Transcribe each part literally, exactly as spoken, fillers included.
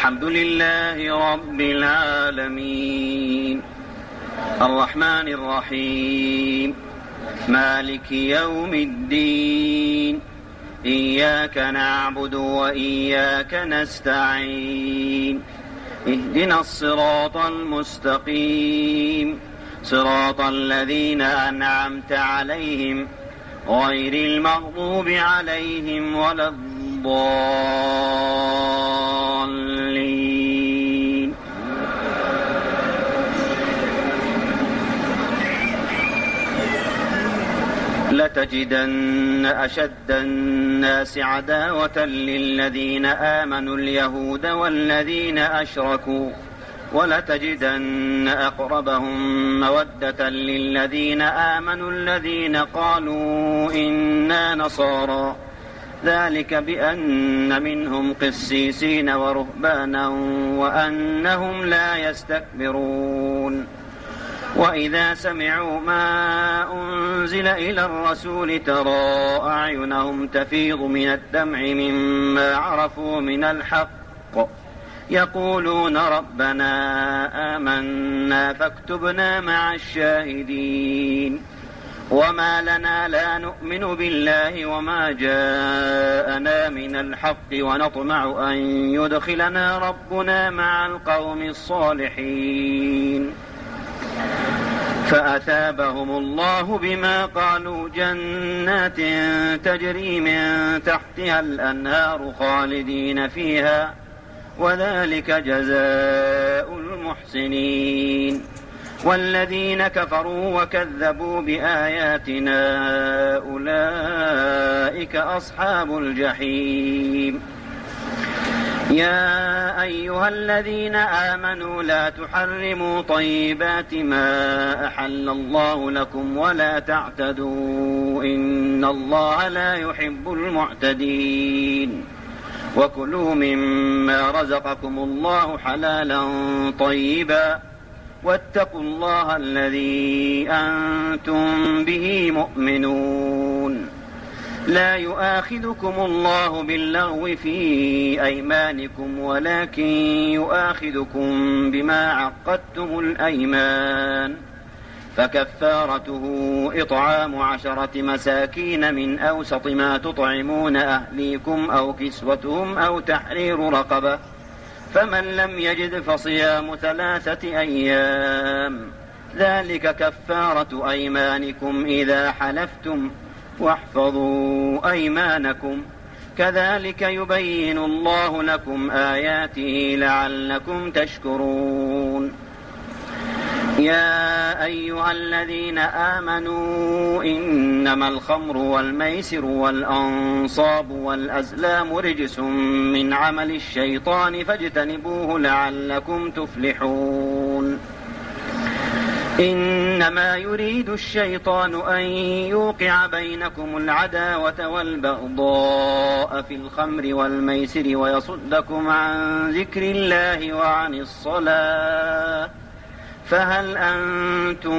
الحمد لله رب العالمين الرحمن الرحيم مالك يوم الدين إياك نعبد وإياك نستعين اهدنا الصراط المستقيم صراط الذين أنعمت عليهم غير المغضوب عليهم ولا الضالين. لتجدن أشد الناس عداوة للذين آمنوا اليهود والذين أشركوا ولتجدن أقربهم مودة للذين آمنوا الذين قالوا إنا نصارى ذلك بأن منهم قسيسين ورهبانا وأنهم لا يستكبرون. وإذا سمعوا ما أنزل إلى الرسول ترى أعينهم تفيض من الدمع مما عرفوا من الحق يقولون ربنا آمنا فاكتبنا مع الشاهدين. وما لنا لا نؤمن بالله وما جاءنا من الحق ونطمع أن يدخلنا ربنا مع القوم الصالحين. فأثابهم الله بما قالوا جنات تجري من تحتها الأنهار خالدين فيها وذلك جزاء المحسنين. والذين كفروا وكذبوا بآياتنا أولئك أصحاب الجحيم. يا أيها الذين آمنوا لا تحرموا طيبات ما أحل الله لكم ولا تعتدوا إن الله لا يحب المعتدين. وكلوا مما رزقكم الله حلالا طيبا واتقوا الله الذي أنتم به مؤمنون. لا يؤاخذكم الله باللغو في أيمانكم ولكن يؤاخذكم بما عقدتم الأيمان فكفارته إطعام عشرة مساكين من أوسط ما تطعمون أهليكم أو كسوتهم أو تحرير رقبة فمن لم يجد فصيام ثلاثة أيام ذلك كفارة أيمانكم إذا حلفتم واحفظوا أيمانكم كذلك يبين الله لكم آياته لعلكم تشكرون. يا أيها الذين آمنوا إنما الخمر والميسر والأنصاب والأزلام رجس من عمل الشيطان فاجتنبوه لعلكم تفلحون. إنما يريد الشيطان أن يوقع بينكم العداوة والبغضاء في الخمر والميسر ويصدكم عن ذكر الله وعن الصلاة فهل أنتم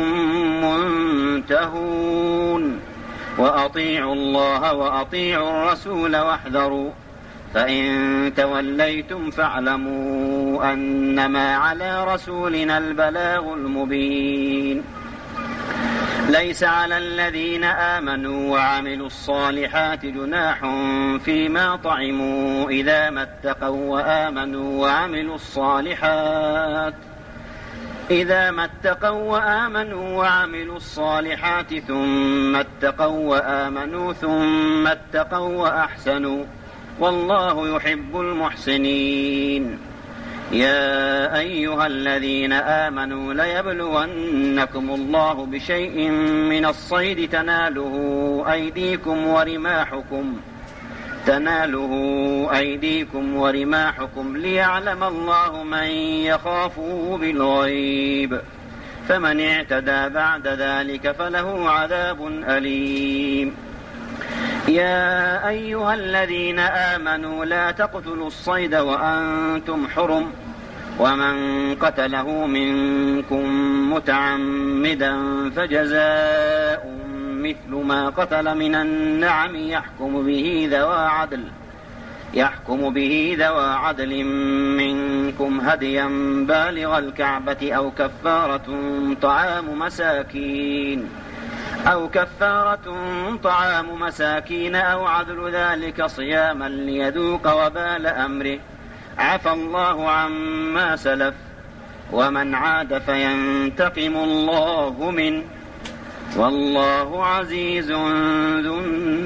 منتهون. وأطيعوا الله وأطيعوا الرسول واحذروا فإن توليتم فاعلموا أنما على رسولنا البلاغ المبين. ليس على الذين آمنوا وعملوا الصالحات جناح فيما طعموا إذا ما اتقوا وآمنوا وعملوا الصالحات إذا ما اتقوا وآمنوا وعملوا الصالحات ثم اتقوا وآمنوا ثم اتقوا وأحسنوا والله يحب المحسنين. يا أيها الذين آمنوا ليبلونكم الله بشيء من الصيد تناله أيديكم ورماحكم تناله أيديكم ورماحكم ليعلم الله من يخافه بالغيب فمن اعتدى بعد ذلك فله عذاب أليم. يا أيها الذين آمنوا لا تقتلوا الصيد وأنتم حرم ومن قتله منكم متعمدا فجزاء مثل ما قتل من النعم يحكم به ذوى عدل يحكم به ذوى عدل منكم هديا بالغ الكعبة أو كفارة طعام مساكين أو كفارة طعام مساكين أو عدل ذلك صياما ليذوق وبال أمره عفى الله عما سلف ومن عاد فينتقم الله منه والله عزيز ذو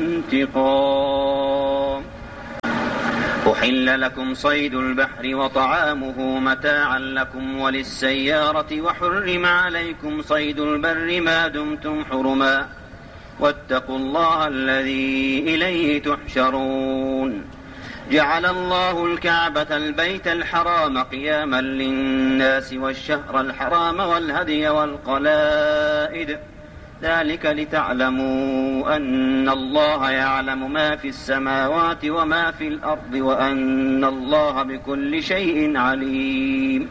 انتقام. أحل لكم صيد البحر وطعامه متاعا لكم وللسيارة وحرم عليكم صيد البر ما دمتم حرما واتقوا الله الذي إليه تحشرون. جعل الله الكعبة البيت الحرام قياما للناس والشهر الحرام والهدي والقلائد ذلك لتعلموا أن الله يعلم ما في السماوات وما في الأرض وأن الله بكل شيء عليم.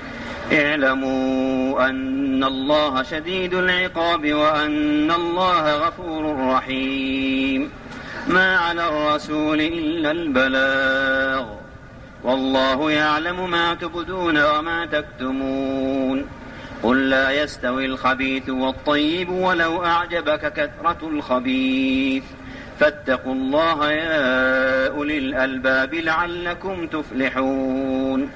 اعلموا أن الله شديد العقاب وأن الله غفور رحيم. ما على الرسول إلا البلاغ والله يعلم ما تبدون وما تكتمون. قل لا يستوي الخبيث والطيب ولو أعجبك كثرة الخبيث فاتقوا الله يا أولي الألباب لعلكم تفلحون.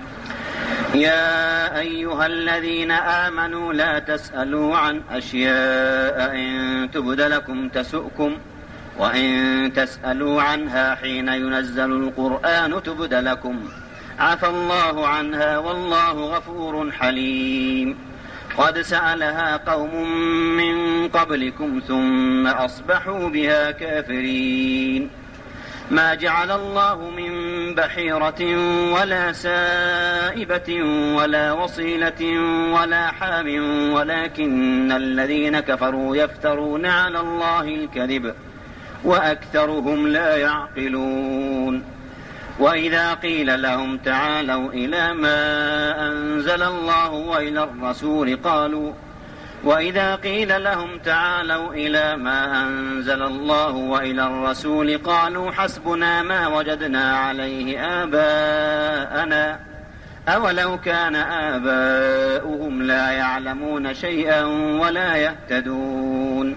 يا أيها الذين آمنوا لا تسألوا عن أشياء إن تبد لكم تسؤكم وإن تسألوا عنها حين ينزل القرآن تبد لكم عفى الله عنها والله غفور حليم. قد سألها قوم من قبلكم ثم أصبحوا بها كافرين. ما جعل الله من بحيرة ولا سائبة ولا وصيلة ولا حام ولكن الذين كفروا يفترون على الله الكذب وأكثرهم لا يعقلون. وإذا قيل لهم تعالوا إلى ما أنزل الله وإلى الرسول قالوا وإذا قيل لهم تعالوا إلى ما أنزل الله وإلى الرسول قالوا حسبنا ما وجدنا عليه آباءنا أولو كان آباؤهم لا يعلمون شيئا ولا يهتدون.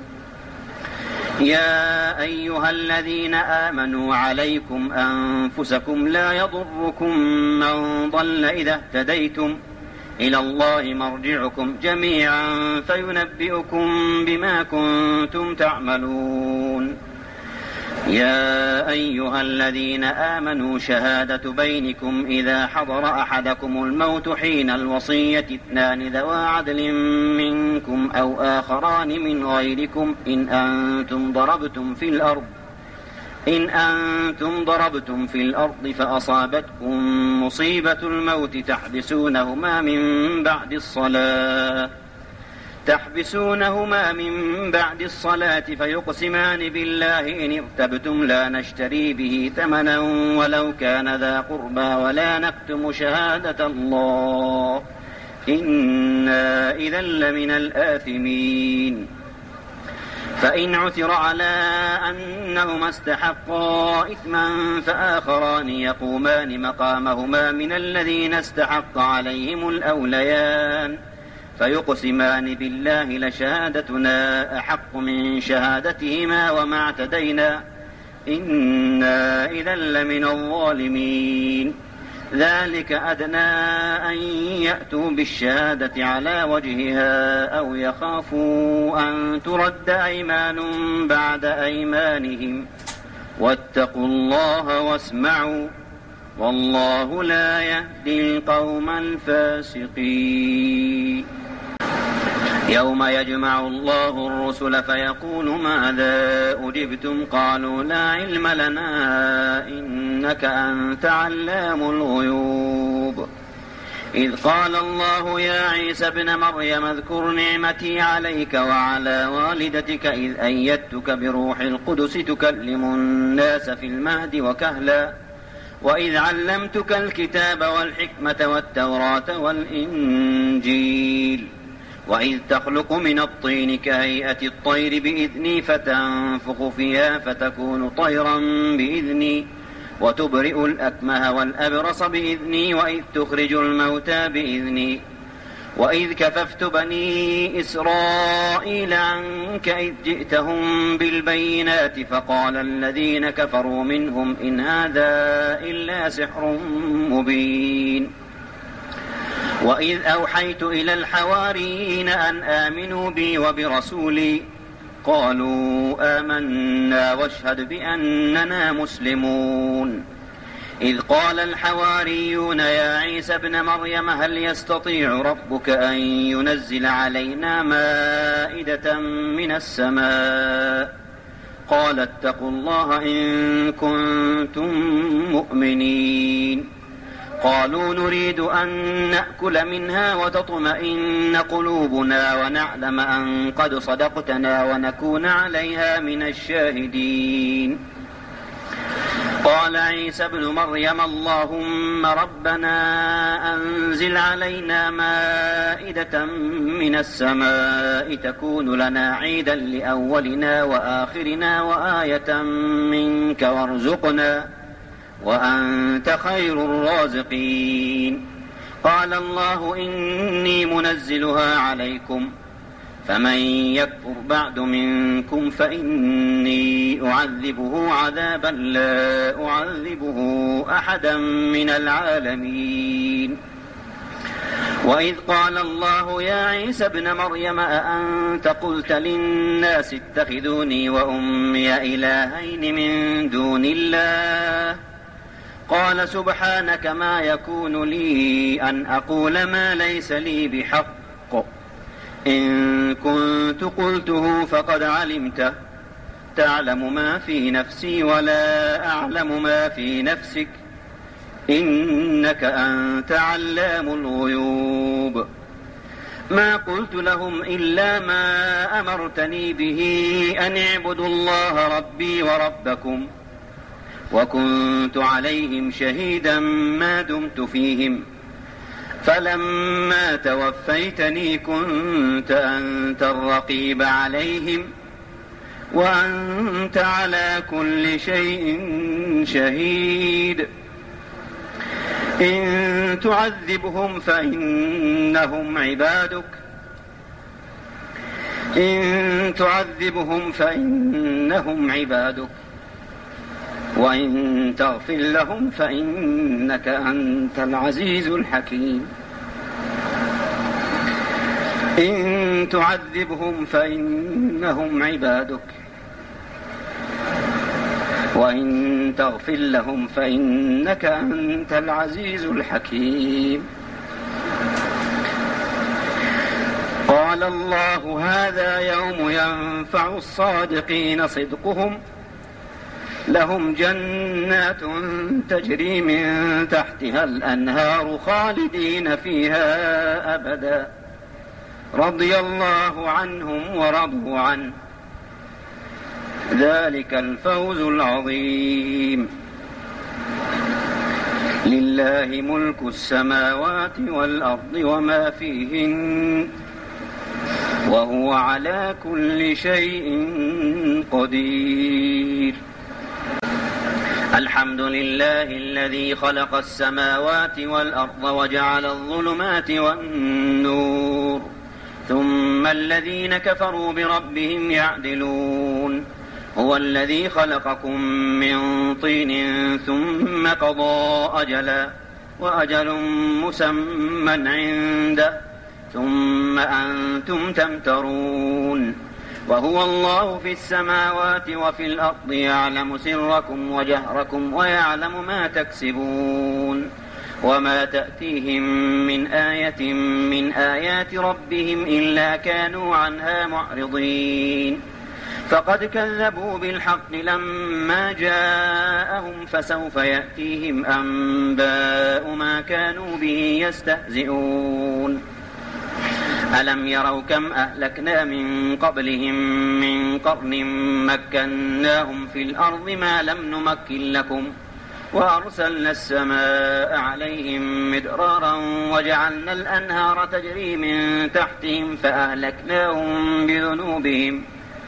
يا أيها الذين آمنوا عليكم أنفسكم لا يضركم من ضل إذا اهتديتم إلى الله مرجعكم جميعا فينبئكم بما كنتم تعملون. يا أيها الذين آمنوا شهادة بينكم إذا حضر أحدكم الموت حين الوصية اثنان ذوى عدل منكم أو آخران من غيركم إن أنتم ضربتم في الأرض إن أنتم ضربتم في الأرض فأصابتكم مصيبة الموت تحبسونهما من بعد الصلاة تحبسونهما من بعد الصلاة فيقسمان بالله إن ارتبتم لا نشتري به ثمنا ولو كان ذا قربى ولا نكتم شهادة الله إنا إذا لمن الآثمين. فإن عثر على أنهما استحقا إثما فآخران يقومان مقامهما من الذين استحق عليهم الأوليان فيقسمان بالله لشهادتنا أحق من شهادتهما وما اعتدينا إنا إذا لمن الظالمين. ذلك أدنى أن يأتوا بالشهادة على وجهها أو يخافوا أن ترد أيمان بعد أيمانهم واتقوا الله واسمعوا والله لا يهدي القوم الفاسقين. يوم يجمع الله الرسل فيقول ماذا أجبتم قالوا لا علم لنا إنك أنت علام الغيوب. إذ قال الله يا عيسى ابن مريم اذكر نعمتي عليك وعلى والدتك إذ أيدتك بروح القدس تكلم الناس في المهد وكهلا وإذ علمتك الكتاب والحكمة والتوراة والإنجيل وإذ تخلق من الطين كهيئة الطير بإذني فتنفخ فيها فتكون طيرا بإذني وتبرئ الأكمه والأبرص بإذني وإذ تخرج الموتى بإذني وإذ كففت بني إسرائيل عنك إذ جئتهم بالبينات فقال الذين كفروا منهم إن هذا إلا سحر مبين وإذ أوحيت إلى الحواريين أن آمنوا بي وبرسولي قالوا آمنا واشهد بأننا مسلمون إذ قال الحواريون يا عيسى ابن مريم هل يستطيع ربك أن ينزل علينا مائدة من السماء قال اتقوا الله إن كنتم مؤمنين قالوا نريد أن نأكل منها وتطمئن قلوبنا ونعلم أن قد صدقتنا ونكون عليها من الشاهدين قال عيسى ابن مريم اللهم ربنا أنزل علينا مائدة من السماء تكون لنا عيدا لأولنا وآخرنا وآية منك وارزقنا وأنت خير الرازقين قال الله إني منزلها عليكم فمن يكفر بعد منكم فإني أعذبه عذابا لا أعذبه أحدا من العالمين وإذ قال الله يا عيسى ابن مريم أأنت قلت للناس اتخذوني وأمي إلهين من دون الله قال سبحانك ما يكون لي أن أقول ما ليس لي بحق إن كنت قلته فقد علمته تعلم ما في نفسي ولا أعلم ما في نفسك إنك أنت علام الغيوب ما قلت لهم إلا ما أمرتني به أن اعبدوا الله ربي وربكم وكنت عليهم شهيدا ما دمت فيهم فلما توفيتني كنت أنت الرقيب عليهم وأنت على كل شيء شهيد إن تعذبهم فإنهم عبادك إن تعذبهم فإنهم عبادك وإن تغفر لهم فإنك أنت العزيز الحكيم إن تعذبهم فإنهم عبادك وإن تغفر لهم فإنك أنت العزيز الحكيم قال الله هذا يوم ينفع الصادقين صدقهم لهم جنات تجري من تحتها الأنهار خالدين فيها أبدا رضي الله عنهم ورضوا عنه ذلك الفوز العظيم لله ملك السماوات والأرض وما فيهن وهو على كل شيء قدير الحمد لله الذي خلق السماوات والأرض وجعل الظلمات والنور ثم الذين كفروا بربهم يعدلون هو الذي خلقكم من طين ثم قضى أجلا وأجل مسمى عنده ثم أنتم تمترون وهو الله في السماوات وفي الأرض يعلم سركم وجهركم ويعلم ما تكسبون وما تأتيهم من آية من آيات ربهم إلا كانوا عنها معرضين فقد كذبوا بالحق لما جاءهم فسوف يأتيهم أنباء ما كانوا به يستهزئون ألم يروا كم أهلكنا من قبلهم من قرن مكناهم في الأرض ما لم نمكن لكم وأرسلنا السماء عليهم مدرارا وجعلنا الأنهار تجري من تحتهم فأهلكناهم بذنوبهم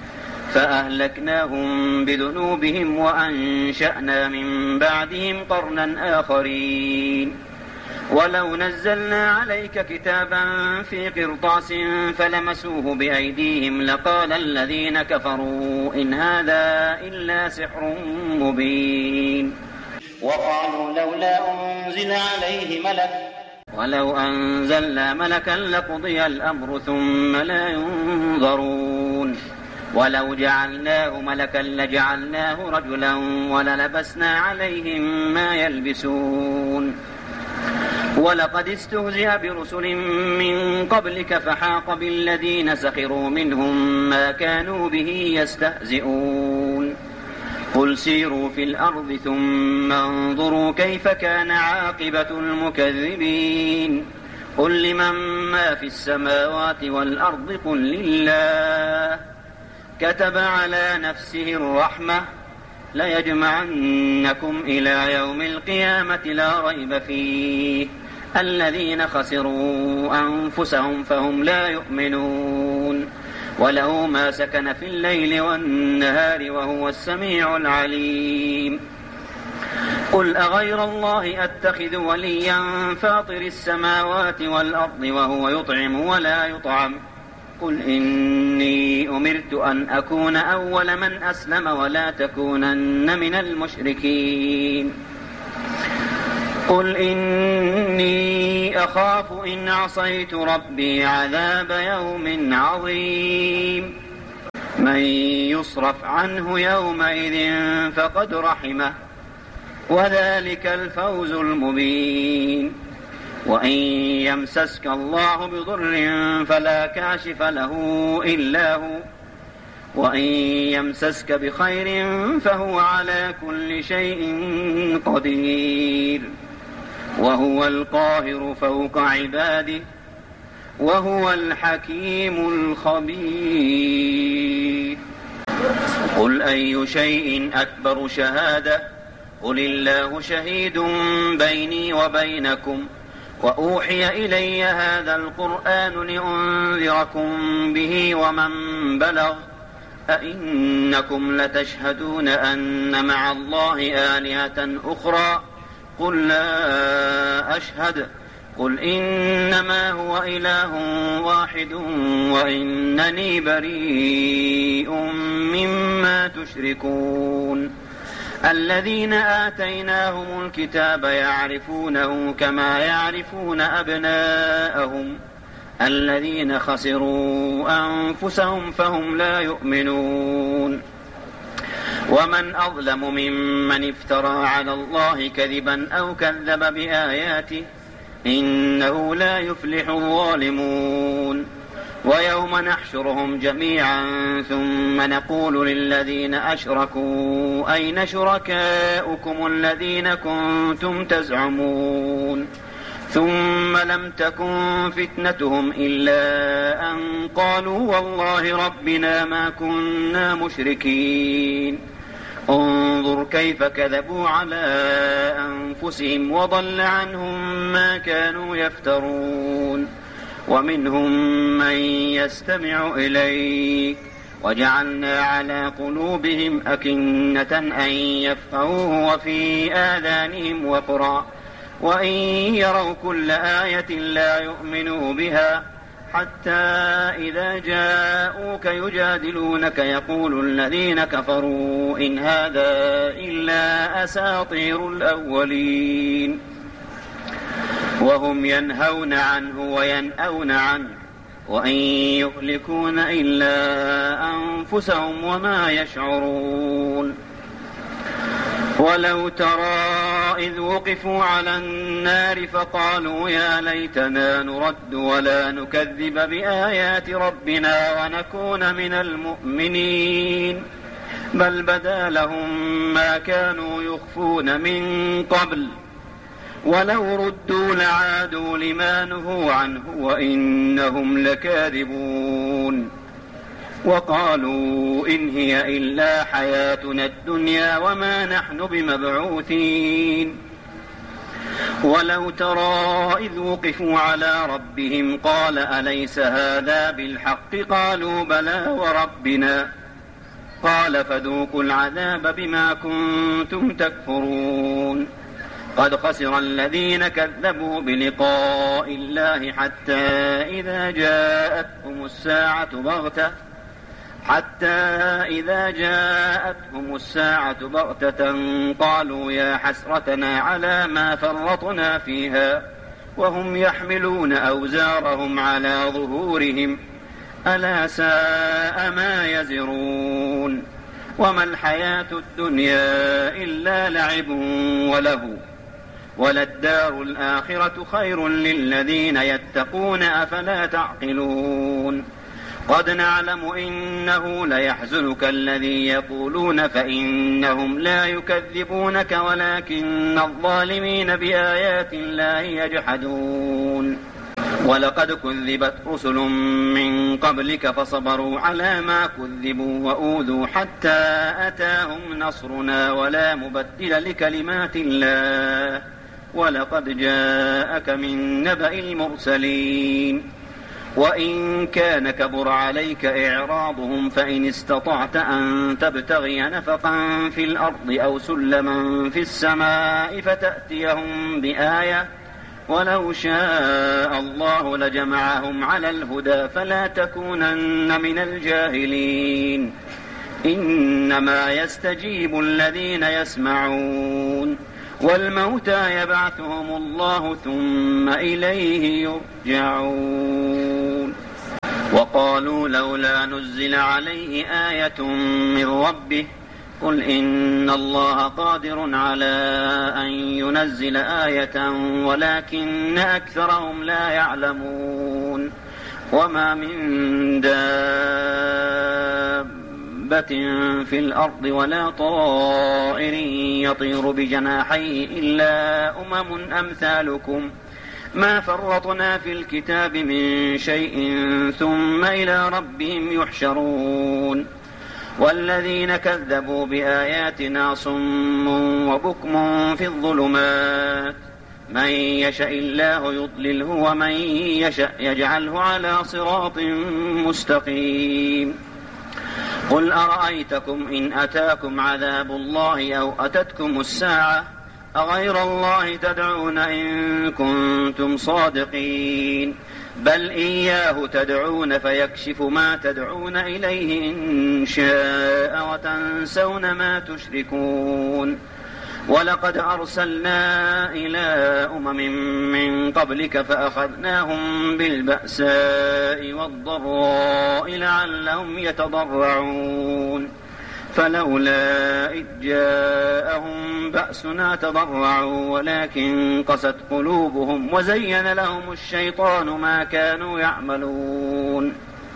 فأهلكناهم بذنوبهم وأنشأنا من بعدهم قرنا آخرين. ولو نزلنا عليك كتابا في قرطاس فلمسوه بأيديهم لقال الذين كفروا إن هذا إلا سحر مبين. وقالوا لولا أنزل عليه ملك ولو أنزلنا ملكا لقضي الأمر ثم لا ينظرون. ولو جعلناه ملكا لجعلناه رجلا وللبسنا عليهم ما يلبسون. ولقد استهزئ برسل من قبلك فحاق بالذين سخروا منهم ما كانوا به يستهزئون. قل سيروا في الأرض ثم انظروا كيف كان عاقبة المكذبين. قل لمن ما في السماوات والأرض قل لله كتب على نفسه الرحمة ليجمعنكم إلى يوم القيامة لا ريب فيه الذين خسروا أنفسهم فهم لا يؤمنون. وله ما سكن في الليل والنهار وهو السميع العليم. قل أغير الله أتخذ وليا فاطر السماوات والأرض وهو يطعم ولا يطعم. قل إني أمرت أن أكون أول من أسلم ولا تكونن من المشركين. قل إني أخاف إن عصيت ربي عذاب يوم عظيم. من يصرف عنه يومئذ فقد رحمه وذلك الفوز المبين. وإن يمسسك الله بضر فلا كاشف له إلا هو وإن يمسسك بخير فهو على كل شيء قدير. وهو القاهر فوق عباده وهو الحكيم الخبير. قل أي شيء أكبر شهادة قل الله شهيد بيني وبينكم وأوحي إلي هذا القرآن لأنذركم به ومن بلغ أئنكم لتشهدون أن مع الله آلهة أخرى قل لا أشهد قل إنما هو إله واحد وإنني بريء مما تشركون. الذين آتيناهم الكتاب يعرفونه كما يعرفون أبناءهم الذين خسروا أنفسهم فهم لا يؤمنون. ومن أظلم ممن افترى على الله كذبا أو كذب بآياته إنه لا يفلح الظالمون. ويوم نحشرهم جميعا ثم نقول للذين أشركوا أين شركاؤكم الذين كنتم تزعمون ثم لم تكن فتنتهم إلا أن قالوا والله ربنا ما كنا مشركين. انظر كيف كذبوا على أنفسهم وضل عنهم ما كانوا يفترون. ومنهم من يستمع إليك وجعلنا على قلوبهم أكنة أن يفقهوه وفي آذانهم وقرا وإن يروا كل آية لا يؤمنوا بها حتى إذا جاءوك يجادلونك يقول الذين كفروا إن هذا إلا أساطير الأولين. وهم ينهون عنه وينأون عنه وإن يهلكون إلا أنفسهم وما يشعرون. ولو ترى إذ وقفوا على النار فقالوا يا ليتنا نرد ولا نكذب بآيات ربنا ونكون من المؤمنين بل بدا لهم ما كانوا يخفون من قبل ولو ردوا لعادوا لما نهوا عنه وإنهم لكاذبون. وقالوا إن هي إلا حياتنا الدنيا وما نحن بمبعوثين. ولو ترى إذ وقفوا على ربهم قال أليس هذا بالحق قالوا بلى وربنا قال فذوقوا العذاب بما كنتم تكفرون قد خسر الذين كذبوا بلقاء الله حتى إذا جاءتهم الساعة بغتة حتى إذا جاءتهم الساعة بغتة قالوا يا حسرتنا على ما فرطنا فيها وهم يحملون أوزارهم على ظهورهم ألا ساء ما يزرون وما الحياة الدنيا إلا لعب وله وللدار الآخرة خير للذين يتقون أفلا تعقلون قد نعلم إنه ليحزنك الذي يقولون فإنهم لا يكذبونك ولكن الظالمين بآيات الله يجحدون ولقد كذبت رسل من قبلك فصبروا على ما كذبوا وأوذوا حتى أتاهم نصرنا ولا مبدل لكلمات الله ولقد جاءك من نبأ المرسلين وإن كان كبر عليك إعراضهم فإن استطعت أن تبتغي نفقا في الأرض أو سلما في السماء فتأتيهم بآية ولو شاء الله لجمعهم على الهدى فلا تكونن من الجاهلين إنما يستجيب الذين يسمعون والموتى يبعثهم الله ثم إليه يرجعون وقالوا لولا نزل عليه آية من ربه قل إن الله قادر على أن ينزل آية ولكن أكثرهم لا يعلمون وما من دابة في الأرض ولا طائر يطير بجناحيه إلا أمم أمثالكم ما فرطنا في الكتاب من شيء ثم إلى ربهم يحشرون والذين كذبوا بآياتنا صم وبكم في الظلمات من يشاء الله يضلله ومن يشاء يجعله على صراط مستقيم قل أرأيتكم إن أتاكم عذاب الله أو أتتكم الساعة أغير الله تدعون إن كنتم صادقين بل إياه تدعون فيكشف ما تدعون إليه إن شاء وتنسون ما تشركون ولقد أرسلنا إلى أمم من قبلك فأخذناهم بالبأساء والضراء لعلهم يتضرعون فلولا إذ جاءهم بأسنا تضرعوا ولكن قست قلوبهم وزين لهم الشيطان ما كانوا يعملون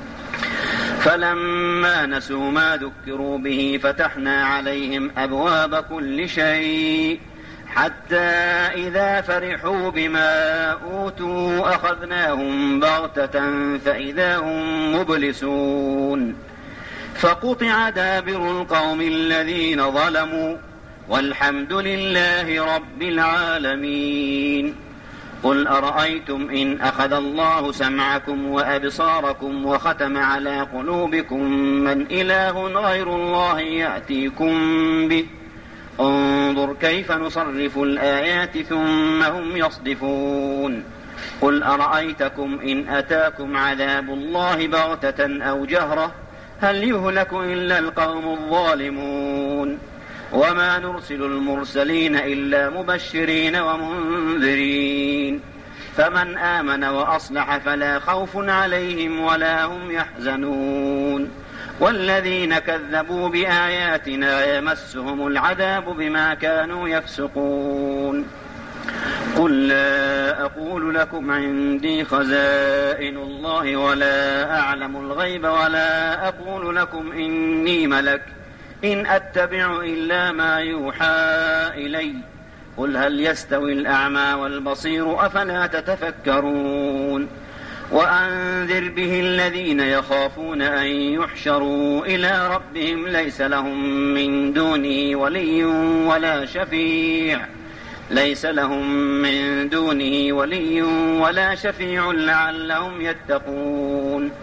فلما نسوا ما ذكروا به فتحنا عليهم أبواب كل شيء حتى إذا فرحوا بما أوتوا أخذناهم بغتة فإذا هم مبلسون فقطع دابر القوم الذين ظلموا والحمد لله رب العالمين قل أرأيتم إن أخذ الله سمعكم وأبصاركم وختم على قلوبكم من إله غير الله يأتيكم به انظر كيف نصرف الآيات ثم هم يصدفون قل أرأيتكم إن أتاكم عذاب الله بغتة أو جهرة هل يهلك إلا القوم الظالمون وما نرسل المرسلين إلا مبشرين ومنذرين فمن آمن وأصلح فلا خوف عليهم ولا هم يحزنون والذين كذبوا بآياتنا يمسهم العذاب بما كانوا يفسقون قل لا أقول لكم عندي خزائن الله ولا أعلم الغيب ولا أقول لكم إني ملك إن أتبع إلا ما يوحى إلي قل هل يستوي الأعمى والبصير أفلا تتفكرون وأنذر به الذين يخافون أن يحشروا إلى ربهم ليس لهم من دونه ولي ولا شفيع ليس لهم من دونه ولي ولا شفيع لعلهم يتقون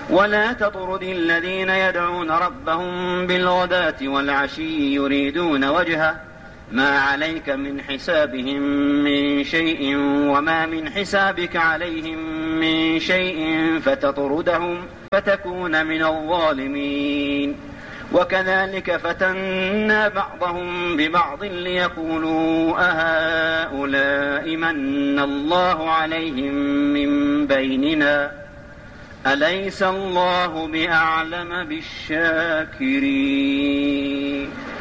ولا تطرد الذين يدعون ربهم بالغداة والعشي يريدون وجهه ما عليك من حسابهم من شيء وما من حسابك عليهم من شيء فتطردهم فتكون من الظالمين. وكذلك فتنا بعضهم ببعض ليقولوا أهؤلاء من الله عليهم من بيننا أليس الله بأعلم بالشاكرين.